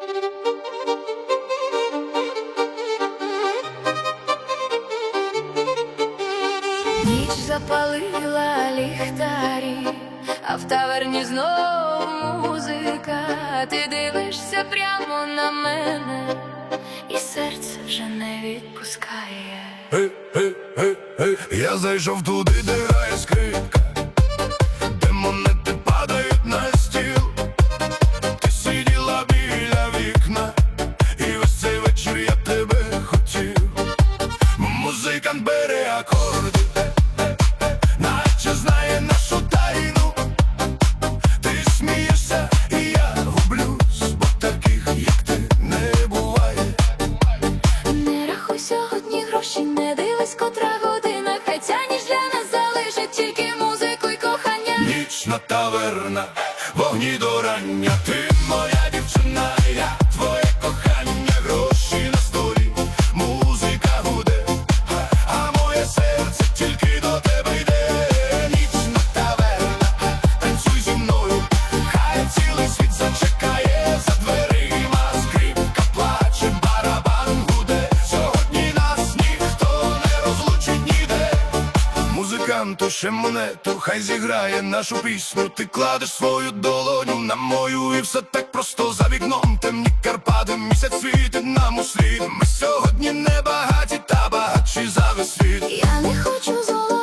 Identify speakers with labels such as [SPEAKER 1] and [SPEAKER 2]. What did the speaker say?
[SPEAKER 1] Ніч запалила ліхтарі, а в таверні знову музика. Ти дивишся прямо на мене, і серце вже не відпускає.
[SPEAKER 2] Я зайшов туди, де грає скрипка, де монети падають на стіл. Ти сиділа біля вікна, і весь цей вечір я тебе хотів. Музикант бере акорди, наче знає нашу тайну. Ти смієшся, і я гублюсь, бо таких, як ти, не буває.
[SPEAKER 1] Не рахуй сьогодні гроші, не дивись, котра година. Хай ця ніч для нас залишить тільки музику й кохання.
[SPEAKER 2] Нічна таверна, вогні до рання. Ти моя дівчина, я твоє кохання. Гроші на столі, музика гуде, а моє серце тільки до тебе йде. Нічна таверна, танцюй зі мною, хай цілий світ зачекає за дверима. Скрипка плаче, барабан гуде, сьогодні нас ніхто не розлучить ніде. Музиканту ще монету, хай зіграє нашу пісню. Ти кладеш свою долоню на мою, і все так просто. За вікном темні Карпати, місяць світить нам услід. Ми сьогодні не багаті, та багатші за весь світ.
[SPEAKER 1] Я не хочу золота,